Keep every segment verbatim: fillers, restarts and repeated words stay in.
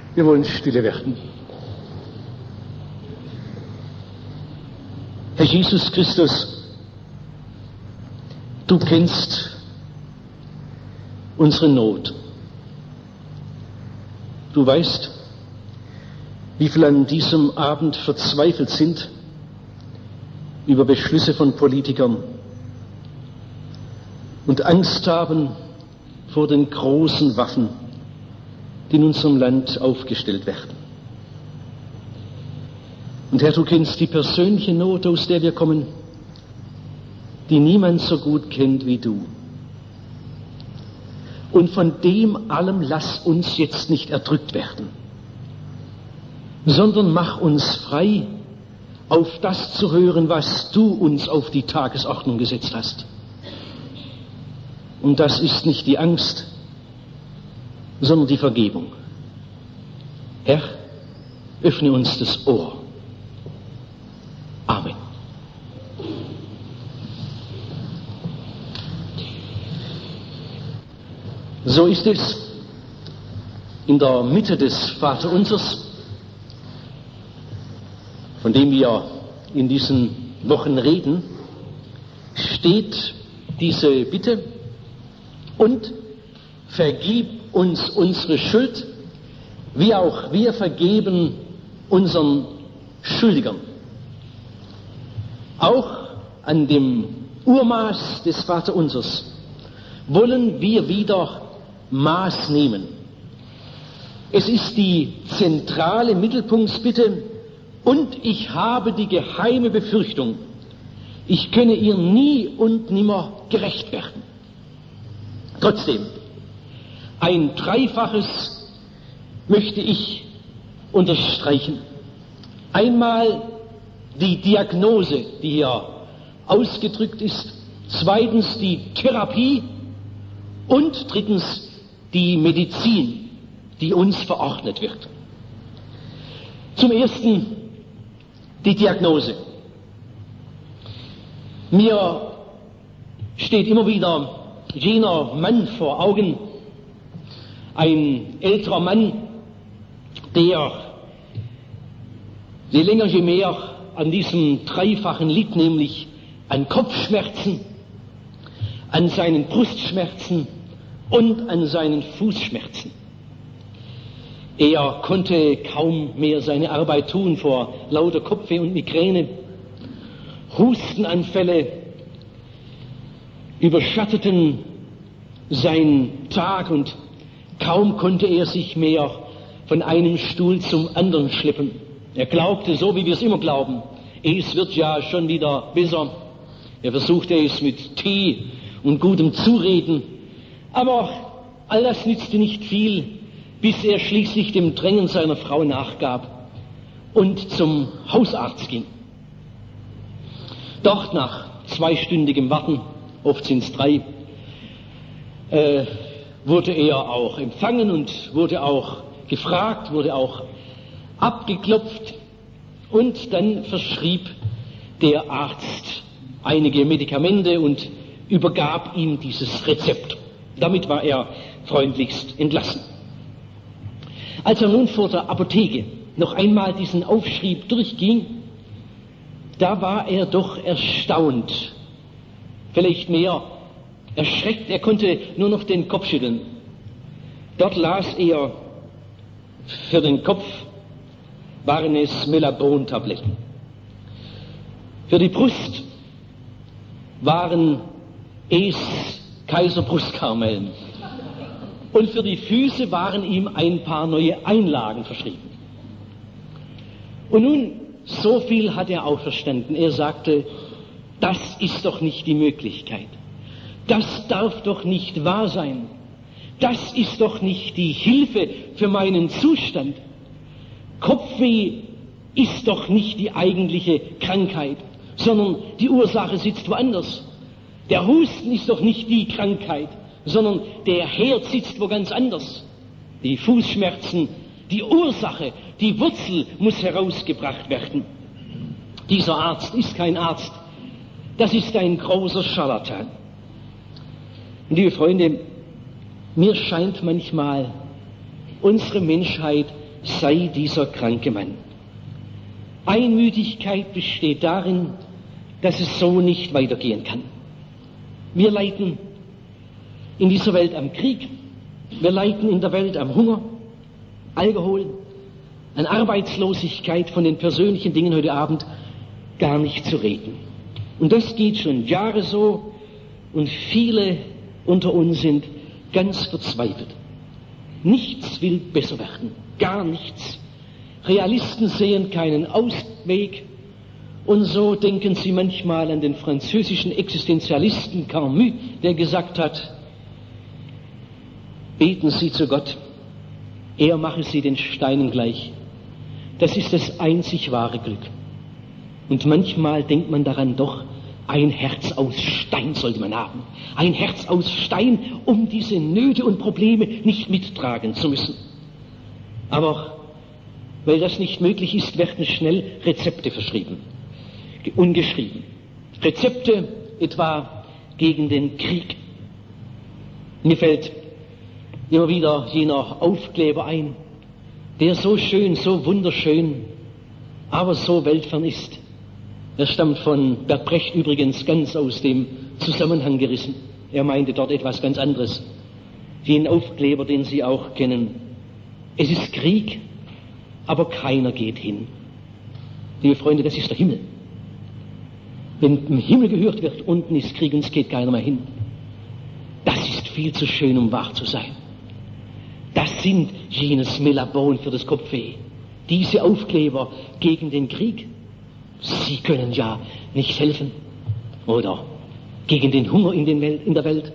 Wir wollen stille werden. Herr Jesus Christus, du kennst unsere Not. Du weißt, wie viele an diesem Abend verzweifelt sind über Beschlüsse von Politikern und Angst haben vor den großen Waffen, die in unserem Land aufgestellt werden. Und Herr, du kennst die persönliche Not, aus der wir kommen, die niemand so gut kennt wie du. Und von dem allem lass uns jetzt nicht erdrückt werden, sondern mach uns frei, auf das zu hören, was du uns auf die Tagesordnung gesetzt hast. Und das ist nicht die Angst, sondern die Vergebung. Herr, öffne uns das Ohr. Amen. So ist es in der Mitte des Vaterunsers, von dem wir in diesen Wochen reden, steht diese Bitte: und vergib uns unsere Schuld, wie auch wir vergeben unseren Schuldigern. Auch an dem Urmaß des Vaterunsers wollen wir wieder Maß nehmen. Es ist die zentrale Mittelpunktsbitte: und ich habe die geheime Befürchtung, ich könne ihr nie und nimmer gerecht werden. Trotzdem, ein Dreifaches möchte ich unterstreichen. Einmal die Diagnose, die hier ausgedrückt ist, zweitens die Therapie und drittens die Medizin, die uns verordnet wird. Zum Ersten die Diagnose. Mir steht immer wieder jener Mann vor Augen, ein älterer Mann, der je länger je mehr an diesem Dreifachen litt, nämlich an Kopfschmerzen, an seinen Brustschmerzen und an seinen Fußschmerzen. Er konnte kaum mehr seine Arbeit tun vor lauter Kopfweh und Migräne. Hustenanfälle überschatteten seinen Tag und kaum konnte er sich mehr von einem Stuhl zum anderen schleppen. Er glaubte, so wie wir es immer glauben, es wird ja schon wieder besser. Er versuchte es mit Tee und gutem Zureden, aber all das nützte nicht viel, bis er schließlich dem Drängen seiner Frau nachgab und zum Hausarzt ging. Dort nach zweistündigem Warten, oft sind es drei, äh, wurde er auch empfangen und wurde auch gefragt, wurde auch abgeklopft, und dann verschrieb der Arzt einige Medikamente und übergab ihm dieses Rezept. Damit war er freundlichst entlassen. Als er nun vor der Apotheke noch einmal diesen Aufschrieb durchging, da war er doch erstaunt, vielleicht mehr erschreckt, er konnte nur noch den Kopf schütteln. Dort las er, für den Kopf waren es Melabon-Tabletten. Für die Brust waren es Kaiserbrustkaramellen. Und für die Füße waren ihm ein paar neue Einlagen verschrieben. Und nun, so viel hat er auch verstanden. Er sagte, das ist doch nicht die Möglichkeit. Das darf doch nicht wahr sein. Das ist doch nicht die Hilfe für meinen Zustand. Kopfweh ist doch nicht die eigentliche Krankheit, sondern die Ursache sitzt woanders. Der Husten ist doch nicht die Krankheit, sondern der Herd sitzt wo ganz anders. Die Fußschmerzen, die Ursache, die Wurzel muss herausgebracht werden. Dieser Arzt ist kein Arzt, das ist ein großer Scharlatan. Und liebe Freunde, mir scheint manchmal, unsere Menschheit sei dieser kranke Mann. Einmütigkeit besteht darin, dass es so nicht weitergehen kann. Wir leiden in dieser Welt am Krieg, wir leiden in der Welt am Hunger, Alkohol, an Arbeitslosigkeit, von den persönlichen Dingen heute Abend gar nicht zu reden. Und das geht schon Jahre so, und viele unter uns sind ganz verzweifelt. Nichts will besser werden, gar nichts. Realisten sehen keinen Ausweg, und so denken sie manchmal an den französischen Existenzialisten Camus, der gesagt hat, beten Sie zu Gott, er mache sie den Steinen gleich. Das ist das einzig wahre Glück. Und manchmal denkt man daran doch, ein Herz aus Stein sollte man haben. Ein Herz aus Stein, um diese Nöte und Probleme nicht mittragen zu müssen. Aber weil das nicht möglich ist, werden schnell Rezepte verschrieben, ungeschrieben. Rezepte etwa gegen den Krieg. Mir fällt immer wieder jener Aufkleber ein, der so schön, so wunderschön, aber so weltfern ist. Er stammt von Bert Brecht übrigens ganz aus dem Zusammenhang gerissen. Er meinte dort etwas ganz anderes. Den Aufkleber, den Sie auch kennen. Es ist Krieg, aber keiner geht hin. Liebe Freunde, das ist der Himmel. Wenn im Himmel gehört wird, unten ist Krieg und es geht keiner mehr hin. Das ist viel zu schön, um wahr zu sein. Das sind jenes Melabon für das Kopfweh. Diese Aufkleber gegen den Krieg. Sie können ja nicht helfen. Oder gegen den Hunger in, den Welt, in der Welt.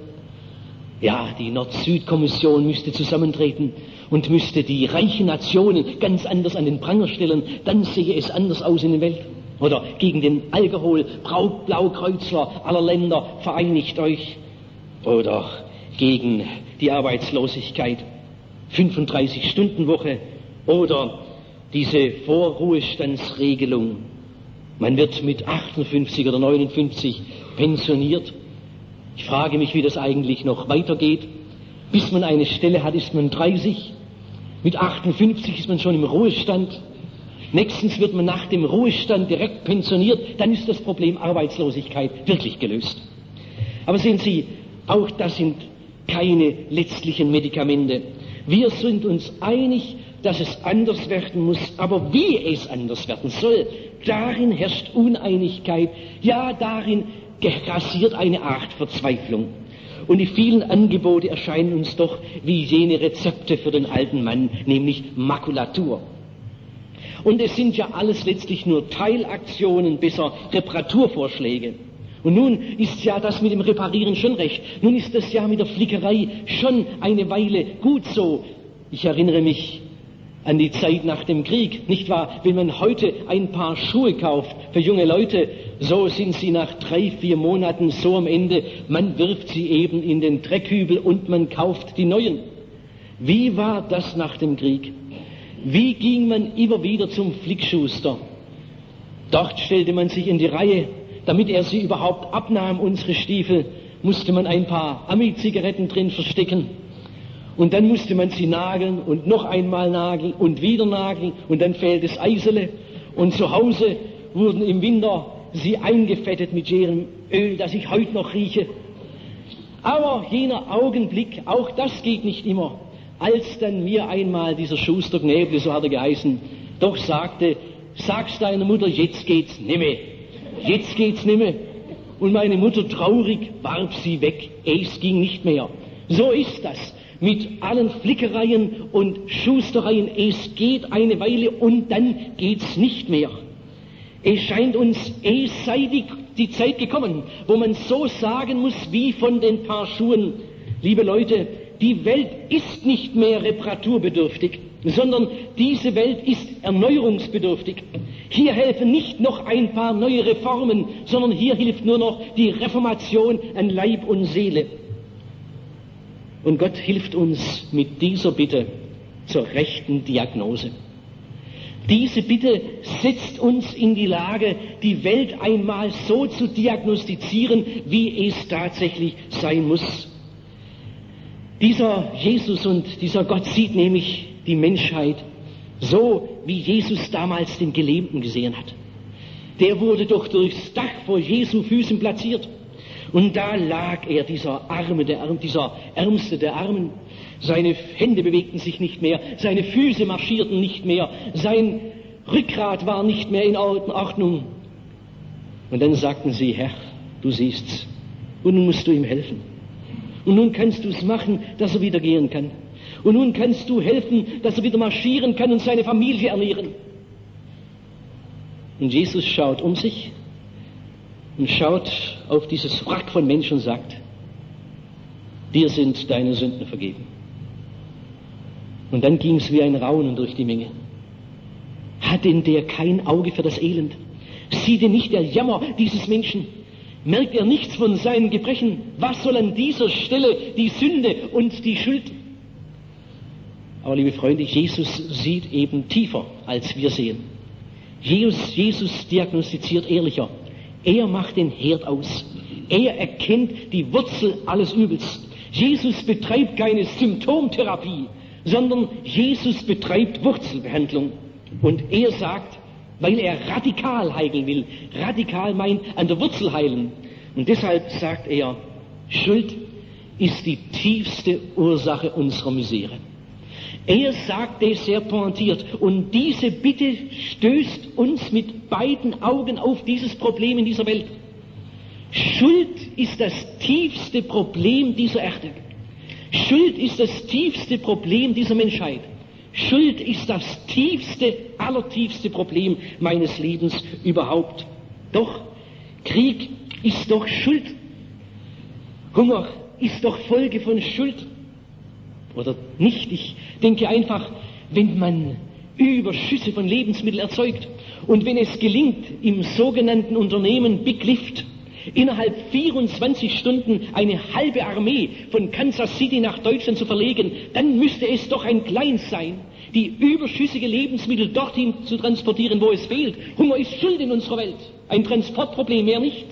Ja, die Nord-Süd-Kommission müsste zusammentreten und müsste die reichen Nationen ganz anders an den Pranger stellen. Dann sehe es anders aus in der Welt. Oder gegen den Alkohol, Braut, Blaukreuzler aller Länder, vereinigt euch. Oder gegen die Arbeitslosigkeit, fünfunddreißig-Stunden-Woche. Oder diese Vorruhestandsregelung. Man wird mit achtundfünfzig oder neunundfünfzig pensioniert. Ich frage mich, wie das eigentlich noch weitergeht. Bis man eine Stelle hat, ist man dreißig. Mit achtundfünfzig ist man schon im Ruhestand. Nächstens wird man nach dem Ruhestand direkt pensioniert. Dann ist das Problem Arbeitslosigkeit wirklich gelöst. Aber sehen Sie, auch das sind keine letztlichen Medikamente. Wir sind uns einig, dass es anders werden muss, aber wie es anders werden soll, darin herrscht Uneinigkeit. Ja, darin grassiert eine Art Verzweiflung. Und die vielen Angebote erscheinen uns doch wie jene Rezepte für den alten Mann, nämlich Makulatur. Und es sind ja alles letztlich nur Teilaktionen, besser Reparaturvorschläge. Und nun ist ja das mit dem Reparieren schon recht. Nun ist das ja mit der Flickerei schon eine Weile gut so. Ich erinnere mich an die Zeit nach dem Krieg, nicht wahr? Wenn man heute ein paar Schuhe kauft für junge Leute, so sind sie nach drei, vier Monaten so am Ende, man wirft sie eben in den Dreckhübel und man kauft die neuen. Wie war das nach dem Krieg? Wie ging man immer wieder zum Flickschuster? Dort stellte man sich in die Reihe, damit er sie überhaupt abnahm, unsere Stiefel, musste man ein paar Ami-Zigaretten drin verstecken. Und dann musste man sie nageln und noch einmal nageln und wieder nageln und dann fehlt das Eisele. Und zu Hause wurden im Winter sie eingefettet mit jenem Öl, das ich heute noch rieche. Aber jener Augenblick, auch das geht nicht immer, als dann mir einmal dieser Schuster Gnäble, so hat er geheißen, doch sagte, sag's deiner Mutter, jetzt geht's nimmer. Jetzt geht's nimmer. Und meine Mutter traurig warf sie weg. Es ging nicht mehr. So ist das. Mit allen Flickereien und Schustereien, es geht eine Weile und dann geht's nicht mehr. Es scheint uns, es sei die, die Zeit gekommen, wo man so sagen muss wie von den Paar Schuhen. Liebe Leute, die Welt ist nicht mehr reparaturbedürftig, sondern diese Welt ist erneuerungsbedürftig. Hier helfen nicht noch ein paar neue Reformen, sondern hier hilft nur noch die Reformation an Leib und Seele. Und Gott hilft uns mit dieser Bitte zur rechten Diagnose. Diese Bitte setzt uns in die Lage, die Welt einmal so zu diagnostizieren, wie es tatsächlich sein muss. Dieser Jesus und dieser Gott sieht nämlich die Menschheit So wie Jesus damals den Gelähmten gesehen hat. Der wurde doch durchs Dach vor Jesu Füßen platziert. Und da lag er, dieser Arme, der Arm, dieser Ärmste der Armen. Seine Hände bewegten sich nicht mehr, seine Füße marschierten nicht mehr, sein Rückgrat war nicht mehr in Ordnung. Und dann sagten sie, Herr, du siehst's, und nun musst du ihm helfen. Und nun kannst du es machen, dass er wieder gehen kann. Und nun kannst du helfen, dass er wieder marschieren kann und seine Familie ernähren. Und Jesus schaut um sich und schaut auf dieses Wrack von Menschen und sagt, dir sind deine Sünden vergeben. Und dann ging es wie ein Raunen durch die Menge. Hat denn der kein Auge für das Elend? Sieht denn nicht der Jammer dieses Menschen? Merkt er nichts von seinen Gebrechen? Was soll an dieser Stelle die Sünde und die Schuld? Aber liebe Freunde, Jesus sieht eben tiefer, als wir sehen. Jesus, Jesus diagnostiziert ehrlicher. Er macht den Herd aus. Er erkennt die Wurzel alles Übels. Jesus betreibt keine Symptomtherapie, sondern Jesus betreibt Wurzelbehandlung. Und er sagt, weil er radikal heilen will, radikal meint an der Wurzel heilen. Und deshalb sagt er, Schuld ist die tiefste Ursache unserer Misere. Er sagt es sehr pointiert. Und diese Bitte stößt uns mit beiden Augen auf dieses Problem in dieser Welt. Schuld ist das tiefste Problem dieser Erde. Schuld ist das tiefste Problem dieser Menschheit. Schuld ist das tiefste, allertiefste Problem meines Lebens überhaupt. Doch Krieg ist doch Schuld. Hunger ist doch Folge von Schuld. Oder nicht? Ich denke einfach, wenn man Überschüsse von Lebensmitteln erzeugt und wenn es gelingt, im sogenannten Unternehmen Big Lift innerhalb vierundzwanzig Stunden eine halbe Armee von Kansas City nach Deutschland zu verlegen, dann müsste es doch ein Kleinst sein, die überschüssige Lebensmittel dorthin zu transportieren, wo es fehlt. Hunger ist Schuld in unserer Welt. Ein Transportproblem, mehr nicht.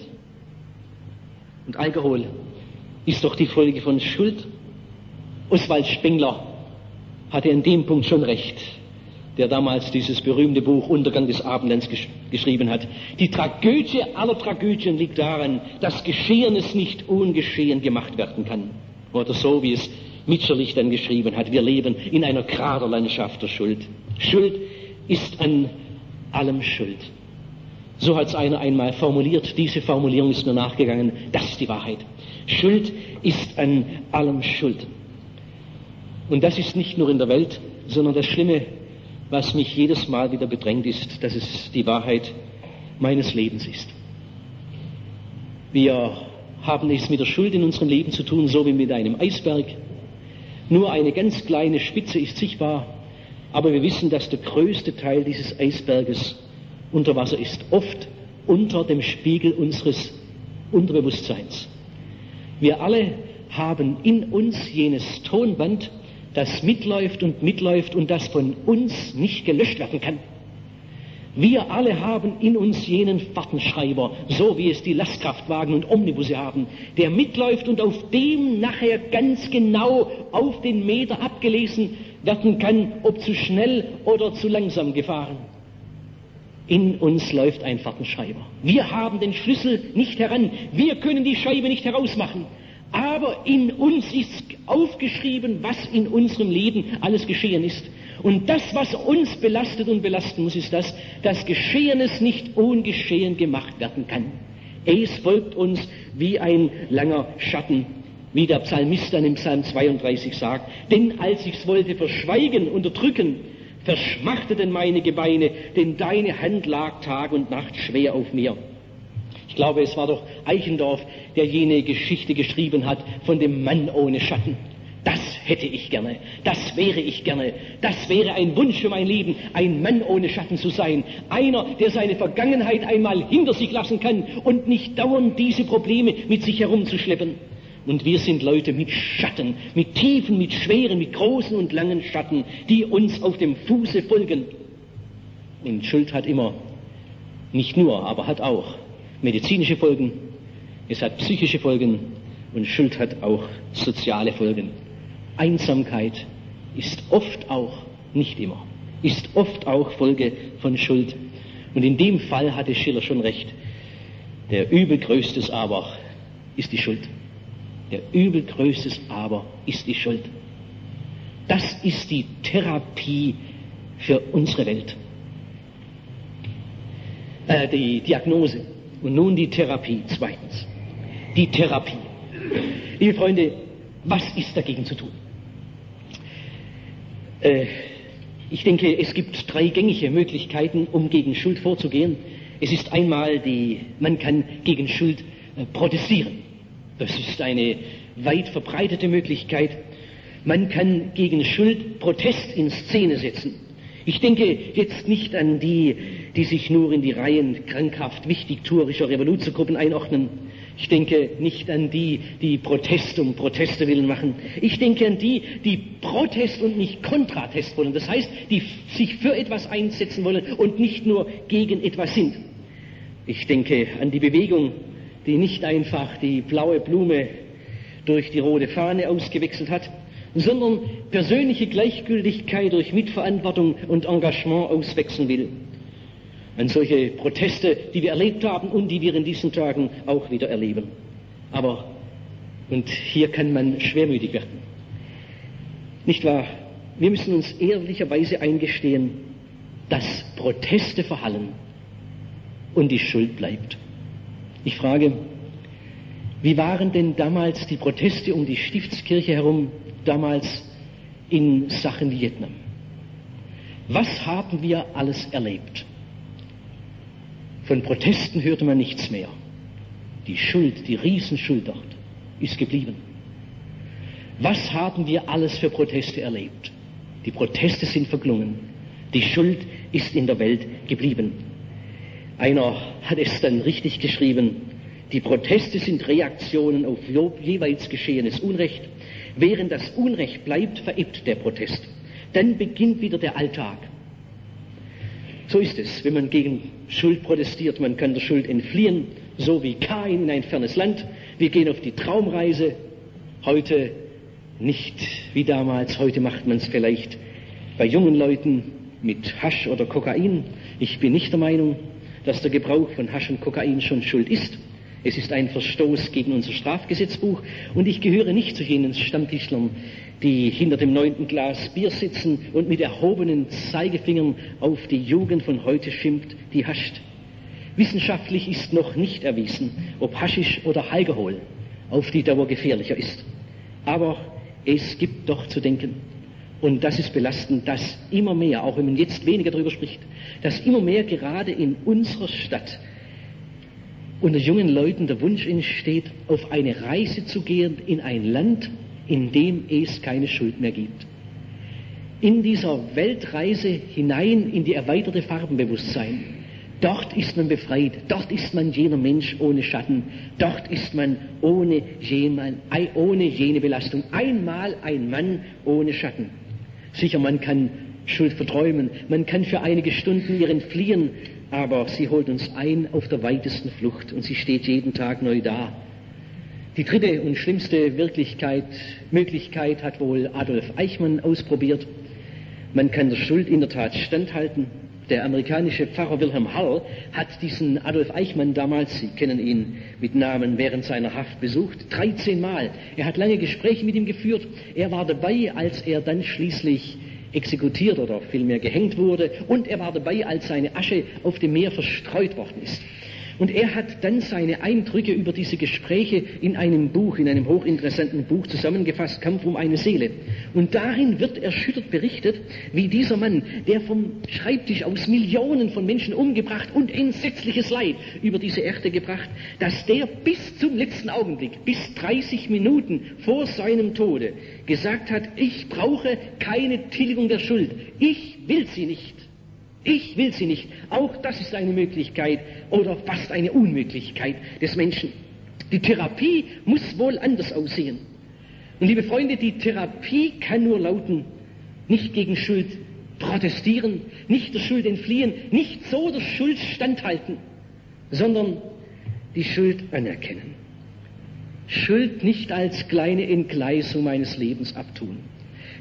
Und Alkohol ist doch die Folge von Schuld. Oswald Spengler hatte in dem Punkt schon recht, der damals dieses berühmte Buch Untergang des Abendlands gesch- geschrieben hat. Die Tragödie aller Tragödien liegt daran, dass Geschehenes nicht ungeschehen gemacht werden kann. Oder so, wie es Mitscherlich dann geschrieben hat, wir leben in einer Kraterlandschaft der Schuld. Schuld ist an allem Schuld. So hat es einer einmal formuliert, diese Formulierung ist mir nachgegangen, das ist die Wahrheit. Schuld ist an allem Schuld. Und das ist nicht nur in der Welt, sondern das Schlimme, was mich jedes Mal wieder bedrängt, ist, dass es die Wahrheit meines Lebens ist. Wir haben es mit der Schuld in unserem Leben zu tun, so wie mit einem Eisberg. Nur eine ganz kleine Spitze ist sichtbar, aber wir wissen, dass der größte Teil dieses Eisberges unter Wasser ist, oft unter dem Spiegel unseres Unterbewusstseins. Wir alle haben in uns jenes Tonband, das mitläuft und mitläuft und das von uns nicht gelöscht werden kann. Wir alle haben in uns jenen Fahrtenschreiber, so wie es die Lastkraftwagen und Omnibusse haben, der mitläuft und auf dem nachher ganz genau auf den Meter abgelesen werden kann, ob zu schnell oder zu langsam gefahren. In uns läuft ein Fahrtenschreiber. Wir haben den Schlüssel nicht heran, wir können die Scheibe nicht herausmachen. Aber in uns ist aufgeschrieben, was in unserem Leben alles geschehen ist. Und das, was uns belastet und belasten muss, ist das, dass Geschehenes nicht ungeschehen gemacht werden kann. Es folgt uns wie ein langer Schatten, wie der Psalmist dann im Psalm zweiunddreißig sagt. Denn als ich's wollte verschweigen, unterdrücken, verschmachteten meine Gebeine, denn deine Hand lag Tag und Nacht schwer auf mir. Ich glaube, es war doch Eichendorff, der jene Geschichte geschrieben hat von dem Mann ohne Schatten. Das hätte ich gerne, das wäre ich gerne, das wäre ein Wunsch für mein Leben, ein Mann ohne Schatten zu sein. Einer, der seine Vergangenheit einmal hinter sich lassen kann und nicht dauernd diese Probleme mit sich herumzuschleppen. Und wir sind Leute mit Schatten, mit tiefen, mit schweren, mit großen und langen Schatten, die uns auf dem Fuße folgen. Und Schuld hat immer, nicht nur, aber hat auch medizinische Folgen, es hat psychische Folgen und Schuld hat auch soziale Folgen. Einsamkeit ist oft auch, nicht immer, ist oft auch Folge von Schuld. Und in dem Fall hatte Schiller schon recht. Der übelgrößtes Aber ist die Schuld. Der übelgrößtes Aber ist die Schuld. Das ist die Therapie für unsere Welt. Äh, die Diagnose. Und nun die Therapie. Zweitens. Die Therapie. Liebe Freunde, was ist dagegen zu tun? Äh, ich denke, es gibt drei gängige Möglichkeiten, um gegen Schuld vorzugehen. Es ist einmal die, man kann gegen Schuld äh, protestieren. Das ist eine weit verbreitete Möglichkeit. Man kann gegen Schuld Protest in Szene setzen. Ich denke jetzt nicht an die, die sich nur in die Reihen krankhaft wichtigtuerischer Revoluzergruppen einordnen. Ich denke nicht an die, die Protest um Proteste willen machen. Ich denke an die, die Protest und nicht Kontratest wollen. Das heißt, die sich für etwas einsetzen wollen und nicht nur gegen etwas sind. Ich denke an die Bewegung, die nicht einfach die blaue Blume durch die rote Fahne ausgewechselt hat, sondern persönliche Gleichgültigkeit durch Mitverantwortung und Engagement auswechseln will. An solche Proteste, die wir erlebt haben und die wir in diesen Tagen auch wieder erleben. Aber, und hier kann man schwermütig werden. Nicht wahr? Wir müssen uns ehrlicherweise eingestehen, dass Proteste verhallen und die Schuld bleibt. Ich frage, wie waren denn damals die Proteste um die Stiftskirche herum, damals in Sachen Vietnam? Was haben wir alles erlebt? Von Protesten hörte man nichts mehr. Die Schuld, die Riesenschuld dort, ist geblieben. Was haben wir alles für Proteste erlebt? Die Proteste sind verklungen. Die Schuld ist in der Welt geblieben. Einer hat es dann richtig geschrieben, die Proteste sind Reaktionen auf jeweils geschehenes Unrecht. Während das Unrecht bleibt, verebbt der Protest. Dann beginnt wieder der Alltag. So ist es, wenn man gegen Schuld protestiert. Man kann der Schuld entfliehen, so wie Kain in ein fernes Land. Wir gehen auf die Traumreise. Heute nicht wie damals. Heute macht man es vielleicht bei jungen Leuten mit Hasch oder Kokain. Ich bin nicht der Meinung, dass der Gebrauch von Hasch und Kokain schon Schuld ist. Es ist ein Verstoß gegen unser Strafgesetzbuch und ich gehöre nicht zu jenen Stammtischlern, die hinter dem neunten Glas Bier sitzen und mit erhobenen Zeigefingern auf die Jugend von heute schimpft, die hascht. Wissenschaftlich ist noch nicht erwiesen, ob Haschisch oder Alkohol auf die Dauer gefährlicher ist. Aber es gibt doch zu denken, und das ist belastend, dass immer mehr, auch wenn man jetzt weniger darüber spricht, dass immer mehr gerade in unserer Stadt unter jungen Leuten der Wunsch entsteht, auf eine Reise zu gehen in ein Land, in dem es keine Schuld mehr gibt. In dieser Weltreise hinein in die erweiterte Farbenbewusstsein. Dort ist man befreit, dort ist man jener Mensch ohne Schatten, dort ist man ohne, jemand, ohne jene Belastung. Einmal ein Mann ohne Schatten. Sicher, man kann Schuld verträumen, man kann für einige Stunden ihr entfliehen, aber sie holt uns ein auf der weitesten Flucht und sie steht jeden Tag neu da. Die dritte und schlimmste Wirklichkeit, Möglichkeit hat wohl Adolf Eichmann ausprobiert. Man kann der Schuld in der Tat standhalten. Der amerikanische Pfarrer Wilhelm Hall hat diesen Adolf Eichmann damals, Sie kennen ihn mit Namen, während seiner Haft besucht, dreizehn Mal. Er hat lange Gespräche mit ihm geführt. Er war dabei, als er dann schließlich exekutiert oder vielmehr gehängt wurde, und er war dabei, als seine Asche auf dem Meer verstreut worden ist. Und er hat dann seine Eindrücke über diese Gespräche in einem Buch, in einem hochinteressanten Buch zusammengefasst, Kampf um eine Seele. Und darin wird erschüttert berichtet, wie dieser Mann, der vom Schreibtisch aus Millionen von Menschen umgebracht und entsetzliches Leid über diese Erde gebracht, dass der bis zum letzten Augenblick, bis dreißig Minuten vor seinem Tode, gesagt hat, ich brauche keine Tilgung der Schuld, ich will sie nicht. Ich will sie nicht. Auch das ist eine Möglichkeit oder fast eine Unmöglichkeit des Menschen. Die Therapie muss wohl anders aussehen. Und liebe Freunde, die Therapie kann nur lauten, nicht gegen Schuld protestieren, nicht der Schuld entfliehen, nicht so der Schuld standhalten, sondern die Schuld anerkennen. Schuld nicht als kleine Entgleisung meines Lebens abtun.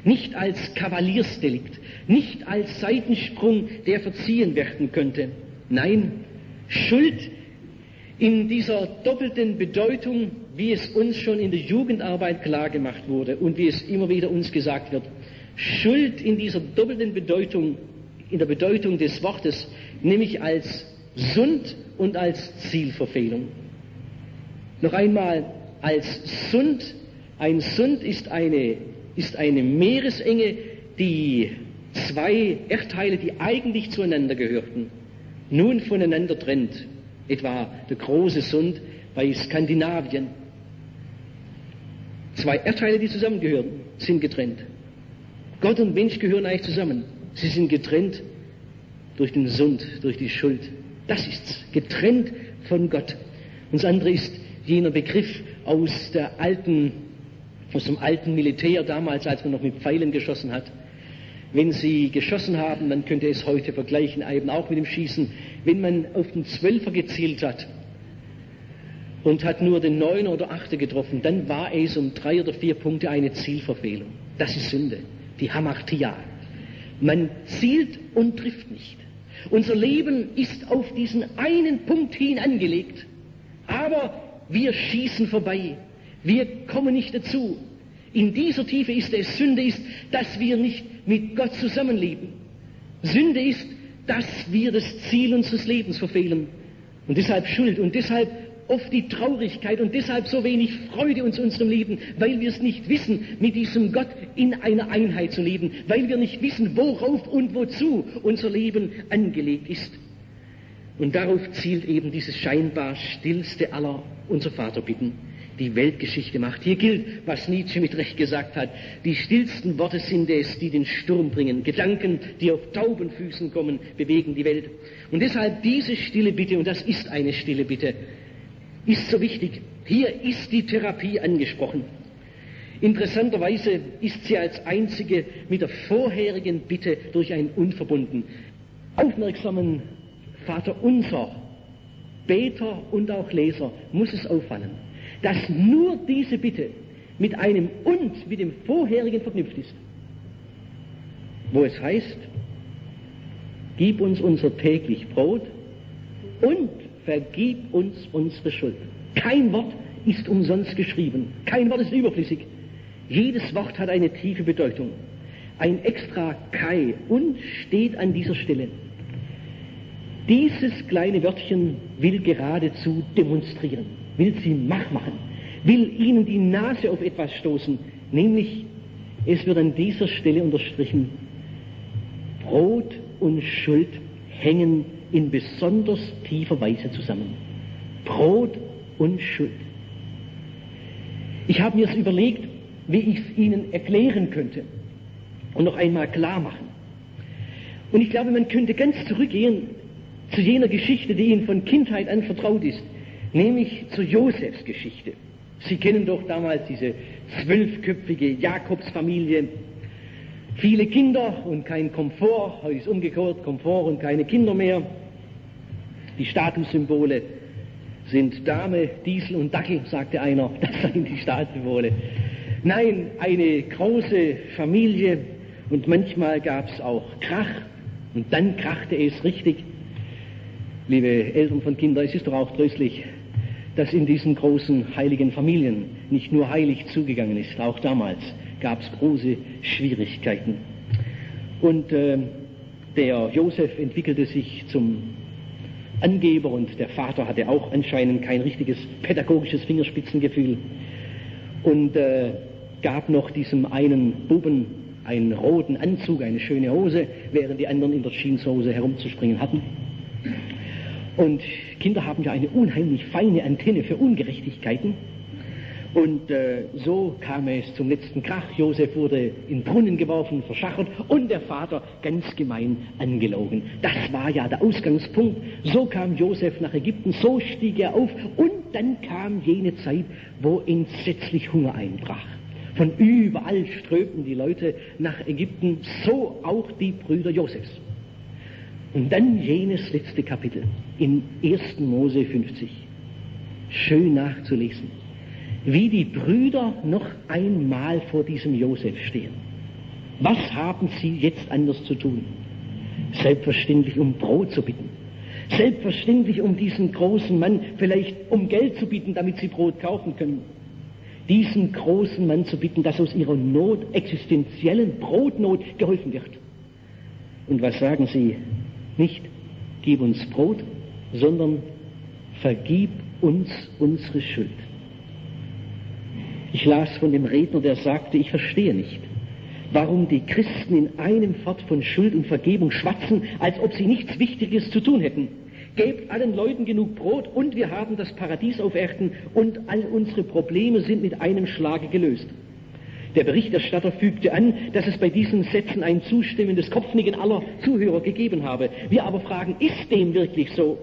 nicht als Kavaliersdelikt, nicht als Seitensprung, der verziehen werden könnte. Nein, Schuld in dieser doppelten Bedeutung, wie es uns schon in der Jugendarbeit klargemacht wurde und wie es immer wieder uns gesagt wird. Schuld in dieser doppelten Bedeutung, in der Bedeutung des Wortes, nämlich als Sund und als Zielverfehlung. Noch einmal, als Sund, ein Sund ist eine, ist eine Meeresenge, die zwei Erdteile, die eigentlich zueinander gehörten, nun voneinander trennt. Etwa der große Sund bei Skandinavien. Zwei Erdteile, die zusammengehören, sind getrennt. Gott und Mensch gehören eigentlich zusammen. Sie sind getrennt durch den Sund, durch die Schuld. Das ist's, getrennt von Gott. Und das andere ist jener Begriff aus der alten, aus dem alten Militär damals, als man noch mit Pfeilen geschossen hat. Wenn Sie geschossen haben, man könnte es heute vergleichen, eben auch mit dem Schießen. Wenn man auf den Zwölfer gezielt hat und hat nur den Neuner oder Achter getroffen, dann war es um drei oder vier Punkte eine Zielverfehlung. Das ist Sünde, die Hamartia. Man zielt und trifft nicht. Unser Leben ist auf diesen einen Punkt hin angelegt, aber wir schießen vorbei. Wir kommen nicht dazu. In dieser Tiefe ist es, Sünde ist, dass wir nicht mit Gott zusammenleben. Sünde ist, dass wir das Ziel unseres Lebens verfehlen. Und deshalb Schuld und deshalb oft die Traurigkeit und deshalb so wenig Freude uns unserem Leben, weil wir es nicht wissen, mit diesem Gott in einer Einheit zu leben, weil wir nicht wissen, worauf und wozu unser Leben angelegt ist. Und darauf zielt eben dieses scheinbar stillste aller unser Vaterbitten, die Weltgeschichte macht. Hier gilt, was Nietzsche mit Recht gesagt hat, die stillsten Worte sind es, die den Sturm bringen. Gedanken, die auf tauben Füßen kommen, bewegen die Welt. Und deshalb diese stille Bitte, und das ist eine stille Bitte, ist so wichtig. Hier ist die Therapie angesprochen. Interessanterweise ist sie als einzige mit der vorherigen Bitte durch einen unverbunden, aufmerksamen Vaterunser, Beter und auch Leser muss es auffallen, dass nur diese Bitte mit einem und mit dem vorherigen verknüpft ist. Wo es heißt, gib uns unser täglich Brot und vergib uns unsere Schuld. Kein Wort ist umsonst geschrieben. Kein Wort ist überflüssig. Jedes Wort hat eine tiefe Bedeutung. Ein extra Kai und steht an dieser Stelle. Dieses kleine Wörtchen will geradezu demonstrieren, will sie machen, will ihnen die Nase auf etwas stoßen, nämlich es wird an dieser Stelle unterstrichen, Brot und Schuld hängen in besonders tiefer Weise zusammen. Brot und Schuld. Ich habe mir es überlegt, wie ich es Ihnen erklären könnte und noch einmal klar machen. Und ich glaube, man könnte ganz zurückgehen zu jener Geschichte, die Ihnen von Kindheit an vertraut ist, nämlich zur Josefs Geschichte. Sie kennen doch damals diese zwölfköpfige Jakobsfamilie. Viele Kinder und kein Komfort, heute ist umgekehrt, Komfort und keine Kinder mehr. Die Statussymbole sind Dame, Diesel und Dackel, sagte einer, das seien die Statussymbole. Nein, eine große Familie und manchmal gab es auch Krach und dann krachte es richtig. Liebe Eltern von Kindern, es ist doch auch tröstlich, dass in diesen großen heiligen Familien nicht nur heilig zugegangen ist, auch damals gab es große Schwierigkeiten. Und äh, der Josef entwickelte sich zum Angeber und der Vater hatte auch anscheinend kein richtiges pädagogisches Fingerspitzengefühl und äh, gab noch diesem einen Buben einen roten Anzug, eine schöne Hose, während die anderen in der Jeanshose herumzuspringen hatten. Und Kinder haben ja eine unheimlich feine Antenne für Ungerechtigkeiten. Und äh, so kam es zum letzten Krach. Josef wurde in den Brunnen geworfen, verschachert und der Vater ganz gemein angelogen. Das war ja der Ausgangspunkt. So kam Josef nach Ägypten, so stieg er auf und dann kam jene Zeit, wo entsetzlich Hunger einbrach. Von überall strömten die Leute nach Ägypten, so auch die Brüder Josefs. Und dann jenes letzte Kapitel in ersten Mose fünfzig. Schön nachzulesen, wie die Brüder noch einmal vor diesem Josef stehen. Was haben Sie jetzt anders zu tun? Selbstverständlich um Brot zu bitten. Selbstverständlich um diesen großen Mann vielleicht um Geld zu bitten, damit Sie Brot kaufen können. Diesen großen Mann zu bitten, dass aus ihrer Not, existenziellen Brotnot geholfen wird. Und was sagen Sie? Nicht, gib uns Brot, sondern vergib uns unsere Schuld. Ich las von dem Redner, der sagte, ich verstehe nicht, warum die Christen in einem Fort von Schuld und Vergebung schwatzen, als ob sie nichts Wichtiges zu tun hätten. Gebt allen Leuten genug Brot und wir haben das Paradies auf Erden und all unsere Probleme sind mit einem Schlage gelöst. Der Berichterstatter fügte an, dass es bei diesen Sätzen ein zustimmendes Kopfnicken aller Zuhörer gegeben habe. Wir aber fragen, ist dem wirklich so?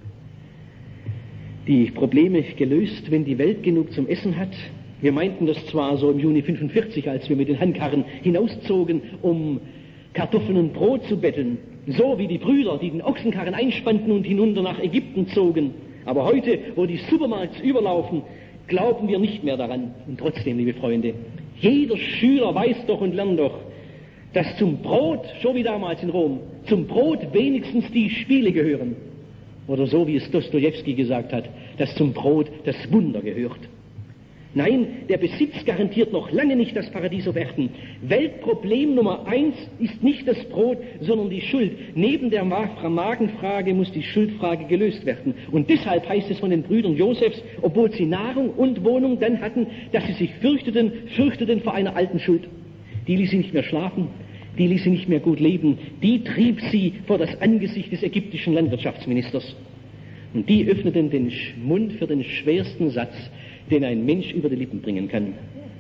Die Probleme gelöst, wenn die Welt genug zum Essen hat? Wir meinten das zwar so im Juni fünfundvierzig, als wir mit den Handkarren hinauszogen, um Kartoffeln und Brot zu betteln, so wie die Brüder, die den Ochsenkarren einspannten und hinunter nach Ägypten zogen. Aber heute, wo die Supermärkte überlaufen, glauben wir nicht mehr daran. Und trotzdem, liebe Freunde, jeder Schüler weiß doch und lernt doch, dass zum Brot, so wie damals in Rom, zum Brot wenigstens die Spiele gehören. Oder so wie es Dostojewski gesagt hat, dass zum Brot das Wunder gehört. Nein, der Besitz garantiert noch lange nicht das Paradies auf Erden. Weltproblem Nummer eins ist nicht das Brot, sondern die Schuld. Neben der Magenfrage muss die Schuldfrage gelöst werden. Und deshalb heißt es von den Brüdern Josefs, obwohl sie Nahrung und Wohnung dann hatten, dass sie sich fürchteten, fürchteten vor einer alten Schuld. Die ließ sie nicht mehr schlafen, die ließ sie nicht mehr gut leben, die trieb sie vor das Angesicht des ägyptischen Landwirtschaftsministers. Und die öffneten den Mund für den schwersten Satz, den ein Mensch über die Lippen bringen kann.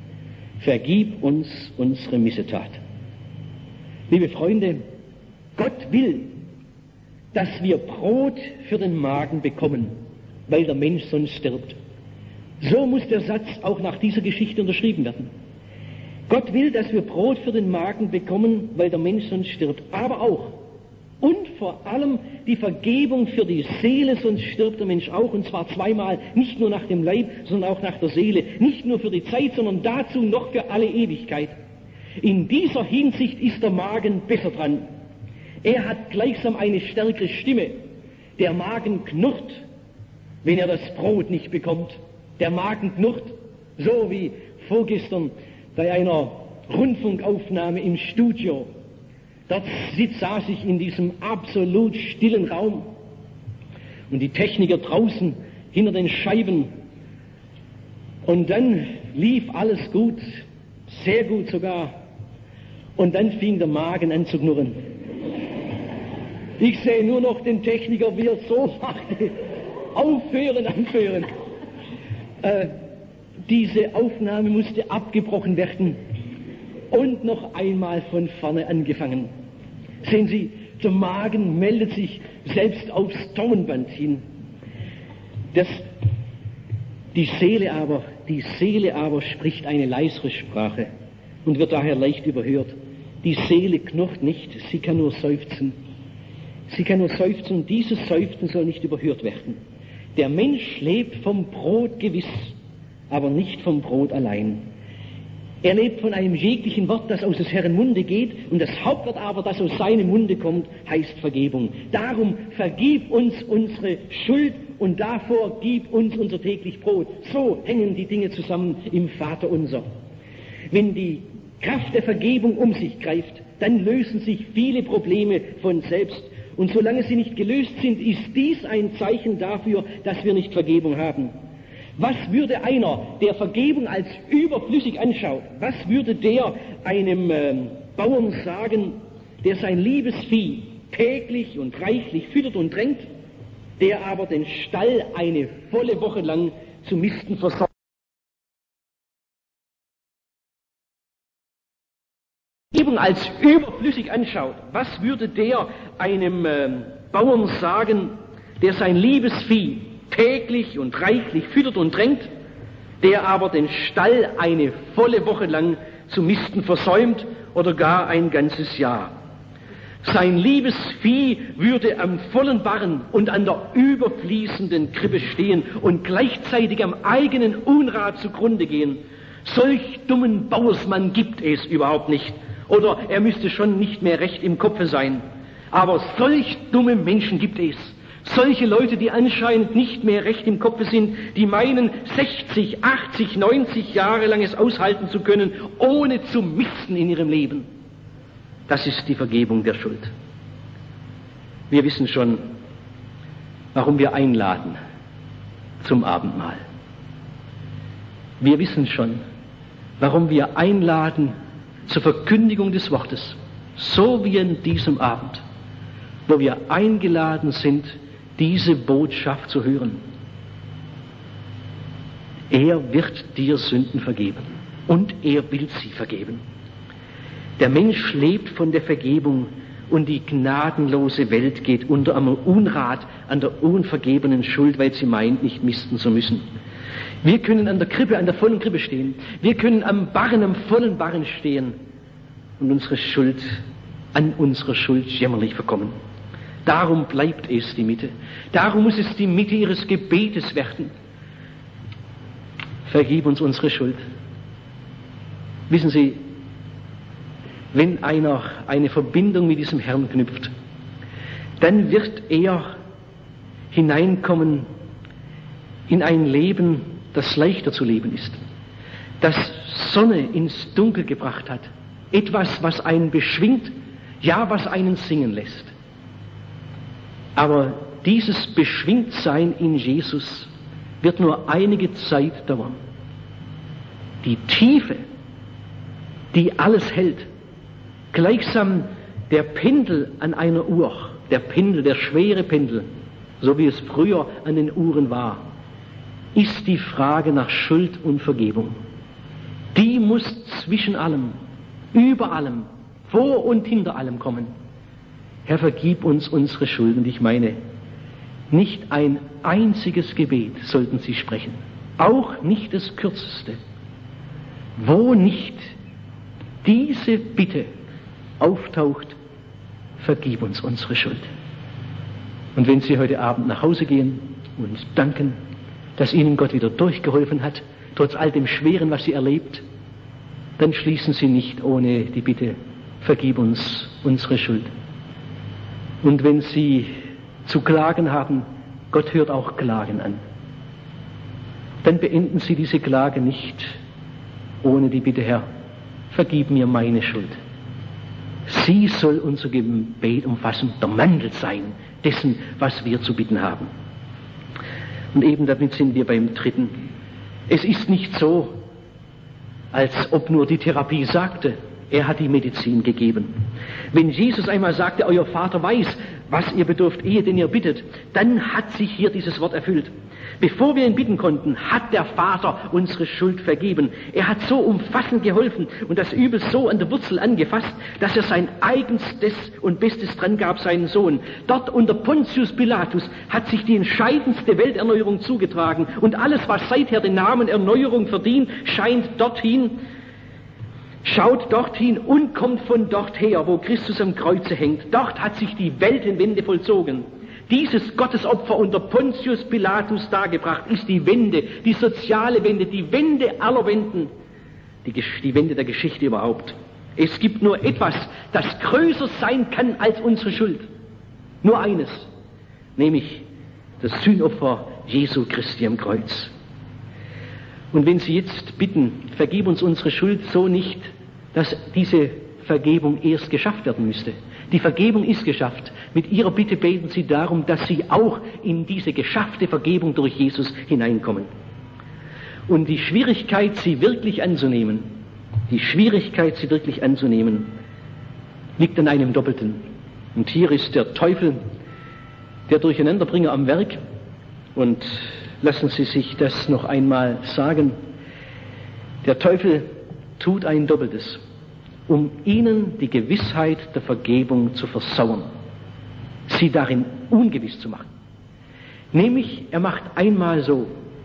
Vergib uns unsere Missetat. Liebe Freunde, Gott will, dass wir Brot für den Magen bekommen, weil der Mensch sonst stirbt. So muss der Satz auch nach dieser Geschichte unterschrieben werden. Gott will, dass wir Brot für den Magen bekommen, weil der Mensch sonst stirbt. Aber auch und vor allem die Vergebung für die Seele, sonst stirbt der Mensch auch, und zwar zweimal, nicht nur nach dem Leib, sondern auch nach der Seele, nicht nur für die Zeit, sondern dazu noch für alle Ewigkeit. In dieser Hinsicht ist der Magen besser dran. Er hat gleichsam eine stärkere Stimme. Der Magen knurrt, wenn er das Brot nicht bekommt. Der Magen knurrt, so wie vorgestern bei einer Rundfunkaufnahme im Studio. Dort sitz, saß ich in diesem absolut stillen Raum und die Techniker draußen hinter den Scheiben. Und dann lief alles gut, sehr gut sogar. Und dann fing der Magen an zu knurren. Ich sehe nur noch den Techniker, wie er so machte. Aufhören, aufhören. Äh, diese Aufnahme musste abgebrochen werden und noch einmal von vorne angefangen. Sehen Sie, der Magen meldet sich selbst aufs Tonband hin. Das, die Seele aber, die Seele aber spricht eine leisere Sprache und wird daher leicht überhört. Die Seele knurrt nicht, sie kann nur seufzen. Sie kann nur seufzen und dieses Seufzen soll nicht überhört werden. Der Mensch lebt vom Brot gewiss, aber nicht vom Brot allein. Er lebt von einem jeglichen Wort, das aus des Herrn Munde geht, und das Hauptwort aber, das aus seinem Munde kommt, heißt Vergebung. Darum vergib uns unsere Schuld und davor gib uns unser täglich Brot. So hängen die Dinge zusammen im Vaterunser. Wenn die Kraft der Vergebung um sich greift, dann lösen sich viele Probleme von selbst. Und solange sie nicht gelöst sind, ist dies ein Zeichen dafür, dass wir nicht Vergebung haben. Was würde einer, der Vergebung als überflüssig anschaut, was würde der einem äh, Bauern sagen, der sein liebes Vieh täglich und reichlich füttert und drängt, der aber den Stall eine volle Woche lang zu Misten versorgt? Vergebung als überflüssig anschaut, was würde der einem äh, Bauern sagen, der sein liebes Vieh täglich und reichlich füttert und drängt, der aber den Stall eine volle Woche lang zu misten versäumt oder gar ein ganzes Jahr? Sein liebes Vieh würde am vollen Barren und an der überfließenden Krippe stehen und gleichzeitig am eigenen Unrat zugrunde gehen. Solch dummen Bauersmann gibt es überhaupt nicht. Oder er müsste schon nicht mehr recht im Kopfe sein. Aber solch dumme Menschen gibt es. Solche Leute, die anscheinend nicht mehr recht im Kopfe sind, die meinen, sechzig, achtzig, neunzig Jahre lang es aushalten zu können, ohne zu misten in ihrem Leben. Das ist die Vergebung der Schuld. Wir wissen schon, warum wir einladen zum Abendmahl. Wir wissen schon, warum wir einladen zur Verkündigung des Wortes, so wie in diesem Abend, wo wir eingeladen sind, diese Botschaft zu hören. Er wird dir Sünden vergeben und er will sie vergeben. Der Mensch lebt von der Vergebung und die gnadenlose Welt geht unter am Unrat an der unvergebenen Schuld, weil sie meint, nicht misten zu müssen. Wir können an der Krippe, an der vollen Krippe stehen. Wir können am Barren, am vollen Barren stehen und unsere Schuld, an unserer Schuld jämmerlich verkommen. Darum bleibt es die Mitte. Darum muss es die Mitte ihres Gebetes werden. Vergib uns unsere Schuld. Wissen Sie, wenn einer eine Verbindung mit diesem Herrn knüpft, dann wird er hineinkommen in ein Leben, das leichter zu leben ist, das Sonne ins Dunkel gebracht hat, etwas, was einen beschwingt, ja, was einen singen lässt. Aber dieses Beschwingtsein in Jesus wird nur einige Zeit dauern. Die Tiefe, die alles hält, gleichsam der Pendel an einer Uhr, der Pendel, der schwere Pendel, so wie es früher an den Uhren war, ist die Frage nach Schuld und Vergebung. Die muss zwischen allem, über allem, vor und hinter allem kommen. Herr, vergib uns unsere Schuld. Und ich meine, nicht ein einziges Gebet sollten Sie sprechen, auch nicht das kürzeste, wo nicht diese Bitte auftaucht, vergib uns unsere Schuld. Und wenn Sie heute Abend nach Hause gehen und danken, dass Ihnen Gott wieder durchgeholfen hat, trotz all dem Schweren, was Sie erlebt, dann schließen Sie nicht ohne die Bitte, vergib uns unsere Schuld. Und wenn Sie zu klagen haben, Gott hört auch Klagen an, dann beenden Sie diese Klage nicht ohne die Bitte, Herr, vergib mir meine Schuld. Sie soll unser Gebet umfassen, der Mantel sein dessen, was wir zu bitten haben. Und eben damit sind wir beim Dritten. Es ist nicht so, als ob nur die Therapie sagte, er hat die Medizin gegeben. Wenn Jesus einmal sagte, euer Vater weiß, was ihr bedürft, ehe denn ihr bittet, dann hat sich hier dieses Wort erfüllt. Bevor wir ihn bitten konnten, hat der Vater unsere Schuld vergeben. Er hat so umfassend geholfen und das Übel so an der Wurzel angefasst, dass er sein eigenstes und Bestes dran gab, seinen Sohn. Dort unter Pontius Pilatus hat sich die entscheidendste Welterneuerung zugetragen und alles, was seither den Namen Erneuerung verdient, scheint dorthin, schaut dorthin und kommt von dort her, wo Christus am Kreuze hängt. Dort hat sich die Weltenwende vollzogen. Dieses Gottesopfer unter Pontius Pilatus dargebracht ist die Wende, die soziale Wende, die Wende aller Wenden, die, die Wende der Geschichte überhaupt. Es gibt nur etwas, das größer sein kann als unsere Schuld. Nur eines, nämlich das Sühnopfer Jesu Christi am Kreuz. Und wenn Sie jetzt bitten, vergib uns unsere Schuld, so nicht, dass diese Vergebung erst geschafft werden müsste. Die Vergebung ist geschafft. Mit Ihrer Bitte beten Sie darum, dass Sie auch in diese geschaffte Vergebung durch Jesus hineinkommen. Und die Schwierigkeit, sie wirklich anzunehmen, die Schwierigkeit, sie wirklich anzunehmen, liegt an einem Doppelten. Und hier ist der Teufel, der Durcheinanderbringer am Werk. Und lassen Sie sich das noch einmal sagen. Der Teufel tut ein Doppeltes, um Ihnen die Gewissheit der Vergebung zu versauern, Sie darin ungewiss zu machen. Nämlich, er macht einmal so,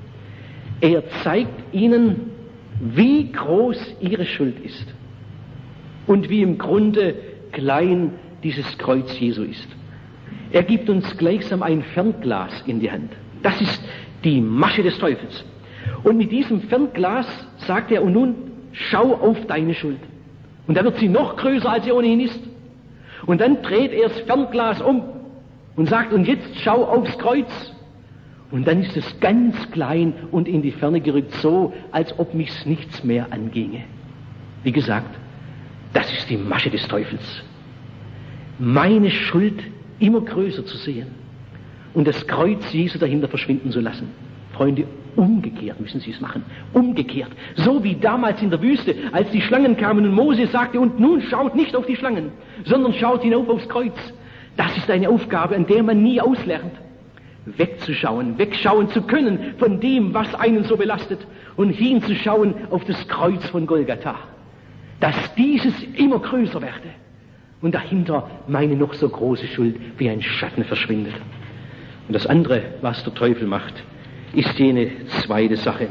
er zeigt Ihnen, wie groß Ihre Schuld ist und wie im Grunde klein dieses Kreuz Jesu ist. Er gibt uns gleichsam ein Fernglas in die Hand. Das ist die Masche des Teufels. Und mit diesem Fernglas sagt er, und nun schau auf deine Schuld. Und da wird sie noch größer, als sie ohnehin ist. Und dann dreht er das Fernglas um und sagt, und jetzt schau aufs Kreuz. Und dann ist es ganz klein und in die Ferne gerückt, so, als ob mich's nichts mehr anginge. Wie gesagt, das ist die Masche des Teufels. Meine Schuld immer größer zu sehen und das Kreuz Jesu dahinter verschwinden zu lassen. Freunde, umgekehrt müssen Sie es machen. Umgekehrt. So wie damals in der Wüste, als die Schlangen kamen und Mose sagte, und nun schaut nicht auf die Schlangen, sondern schaut hinauf aufs Kreuz. Das ist eine Aufgabe, an der man nie auslernt. Wegzuschauen, wegschauen zu können von dem, was einen so belastet und hinzuschauen auf das Kreuz von Golgatha. Dass dieses immer größer werde und dahinter meine noch so große Schuld wie ein Schatten verschwindet. Und das andere, was der Teufel macht, ist jene zweite Sache.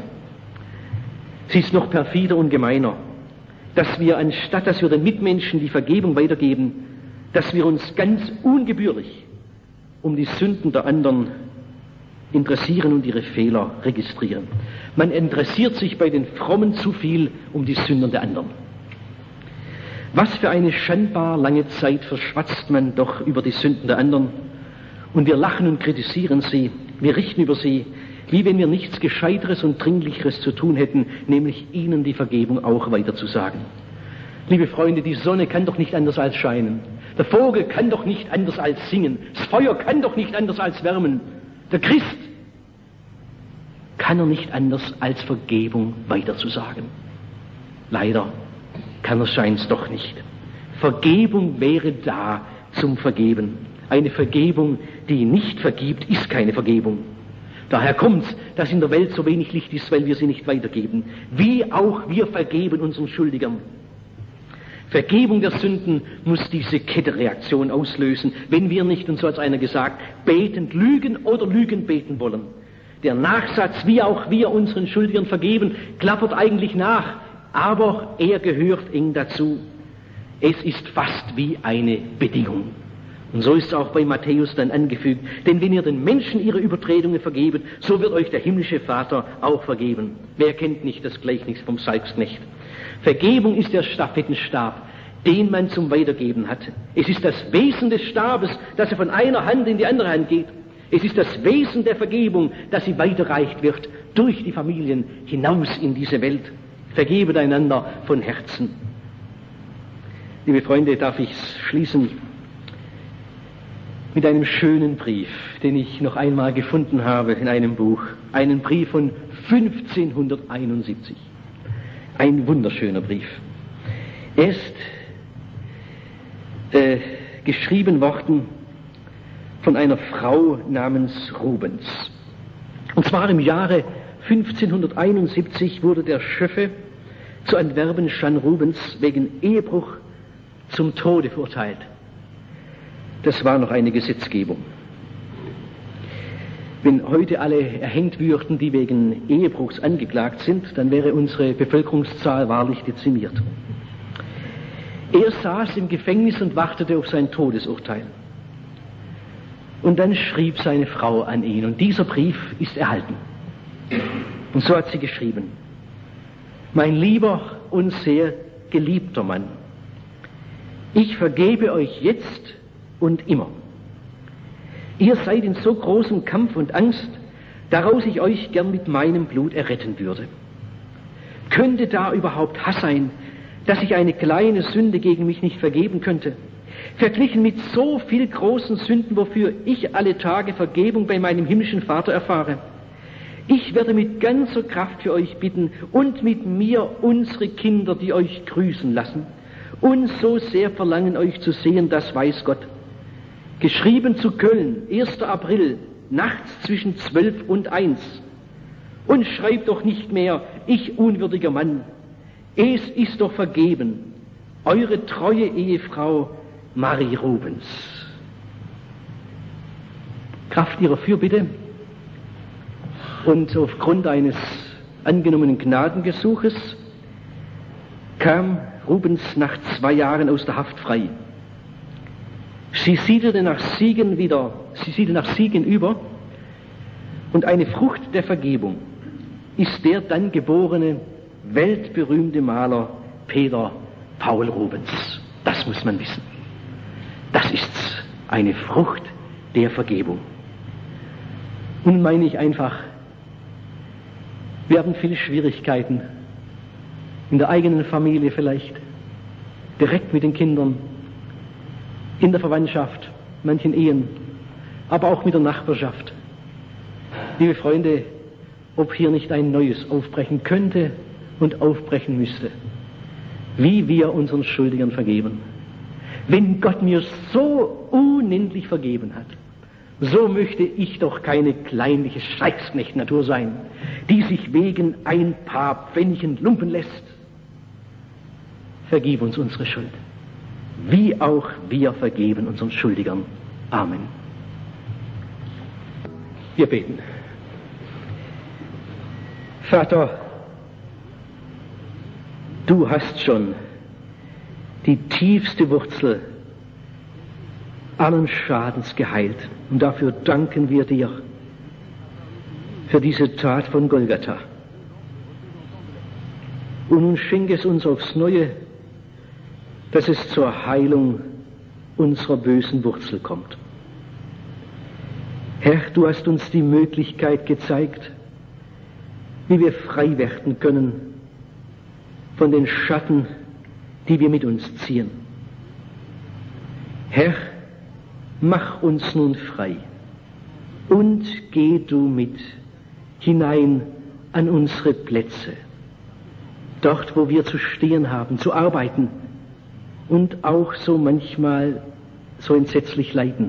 Sie ist noch perfider und gemeiner, dass wir, anstatt dass wir den Mitmenschen die Vergebung weitergeben, dass wir uns ganz ungebührlich um die Sünden der anderen interessieren und ihre Fehler registrieren. Man interessiert sich bei den Frommen zu viel um die Sünden der anderen. Was für eine schandbar lange Zeit verschwatzt man doch über die Sünden der anderen und wir lachen und kritisieren sie, wir richten über sie, wie wenn wir nichts Gescheiteres und Dringlicheres zu tun hätten, nämlich ihnen die Vergebung auch weiterzusagen. Liebe Freunde, die Sonne kann doch nicht anders als scheinen. Der Vogel kann doch nicht anders als singen. Das Feuer kann doch nicht anders als wärmen. Der Christ kann er nicht anders als Vergebung weiterzusagen. Leider kann er scheint's doch nicht. Vergebung wäre da zum Vergeben. Eine Vergebung, die nicht vergibt, ist keine Vergebung. Daher kommt's, dass in der Welt so wenig Licht ist, weil wir sie nicht weitergeben. Wie auch wir vergeben unseren Schuldigern. Vergebung der Sünden muss diese Kettenreaktion auslösen, wenn wir nicht, und so hat einer gesagt, betend lügen oder lügen beten wollen. Der Nachsatz, wie auch wir unseren Schuldigern vergeben, klappert eigentlich nach, aber er gehört eng dazu. Es ist fast wie eine Bedingung. Und so ist es auch bei Matthäus dann angefügt, denn wenn ihr den Menschen ihre Übertretungen vergebet, so wird euch der himmlische Vater auch vergeben. Wer kennt nicht das Gleichnis vom Salbsknecht? Vergebung ist der Stafettenstab, den man zum Weitergeben hat. Es ist das Wesen des Stabes, dass er von einer Hand in die andere Hand geht. Es ist das Wesen der Vergebung, dass sie weiterreicht wird durch die Familien hinaus in diese Welt. Vergebet einander von Herzen. Liebe Freunde, darf ich schließen mit einem schönen Brief, den ich noch einmal gefunden habe in einem Buch. Einen Brief von fünfzehnhunderteinundsiebzig. Ein wunderschöner Brief. Er ist äh, geschrieben worden von einer Frau namens Rubens. Und zwar im Jahre fünfzehnhunderteinundsiebzig wurde der Schöffe zu Antwerpen, Jean Rubens, wegen Ehebruch zum Tode verurteilt. Das war noch eine Gesetzgebung. Wenn heute alle erhängt würden, die wegen Ehebruchs angeklagt sind, dann wäre unsere Bevölkerungszahl wahrlich dezimiert. Er saß im Gefängnis und wartete auf sein Todesurteil. Und dann schrieb seine Frau an ihn, und dieser Brief ist erhalten. Und so hat sie geschrieben: Mein lieber und sehr geliebter Mann, ich vergebe euch jetzt und immer. Ihr seid in so großem Kampf und Angst, daraus ich euch gern mit meinem Blut erretten würde. Könnte da überhaupt Hass sein, dass ich eine kleine Sünde gegen mich nicht vergeben könnte? Verglichen mit so viel großen Sünden, wofür ich alle Tage Vergebung bei meinem himmlischen Vater erfahre. Ich werde mit ganzer Kraft für euch bitten und mit mir unsere Kinder, die euch grüßen lassen und so sehr verlangen, euch zu sehen, das weiß Gott. Geschrieben zu Köln, erster April, nachts zwischen zwölf und eins. Und schreibt doch nicht mehr, ich unwürdiger Mann, es ist doch vergeben, eure treue Ehefrau Marie Rubens. Kraft ihrer Fürbitte und aufgrund eines angenommenen Gnadengesuches kam Rubens nach zwei Jahren aus der Haft frei. Sie siedelte nach Siegen wieder, sie siedelte nach Siegen über, und eine Frucht der Vergebung ist der dann geborene, weltberühmte Maler Peter Paul Rubens. Das muss man wissen. Das ist eine Frucht der Vergebung. Und meine ich einfach, wir haben viele Schwierigkeiten, in der eigenen Familie vielleicht, direkt mit den Kindern, in der Verwandtschaft, manchen Ehen, aber auch mit der Nachbarschaft. Liebe Freunde, ob hier nicht ein Neues aufbrechen könnte und aufbrechen müsste, wie wir unseren Schuldigern vergeben. Wenn Gott mir so unendlich vergeben hat, so möchte ich doch keine kleinliche Scheißknecht-Natur sein, die sich wegen ein paar Pfennigen lumpen lässt. Vergib uns unsere Schuld, wie auch wir vergeben unseren Schuldigern. Amen. Wir beten. Vater, du hast schon die tiefste Wurzel allen Schadens geheilt. Und dafür danken wir dir für diese Tat von Golgatha. Und nun schenke es uns aufs Neue, dass es zur Heilung unserer bösen Wurzel kommt. Herr, du hast uns die Möglichkeit gezeigt, wie wir frei werden können von den Schatten, die wir mit uns ziehen. Herr, mach uns nun frei und geh du mit hinein an unsere Plätze, dort, wo wir zu stehen haben, zu arbeiten und auch so manchmal so entsetzlich leiden.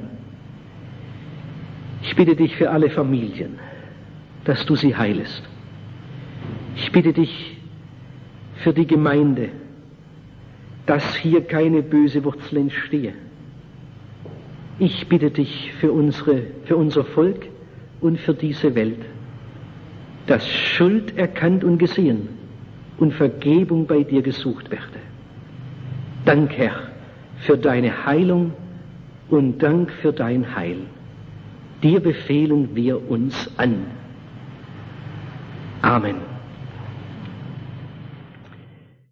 Ich bitte dich für alle Familien, dass du sie heilest. Ich bitte dich für die Gemeinde, dass hier keine böse Wurzel entstehe. Ich bitte dich für unsere, für unser Volk und für diese Welt, dass Schuld erkannt und gesehen und Vergebung bei dir gesucht werde. Dank, Herr, für deine Heilung und Dank für dein Heil. Dir befehlen wir uns an. Amen.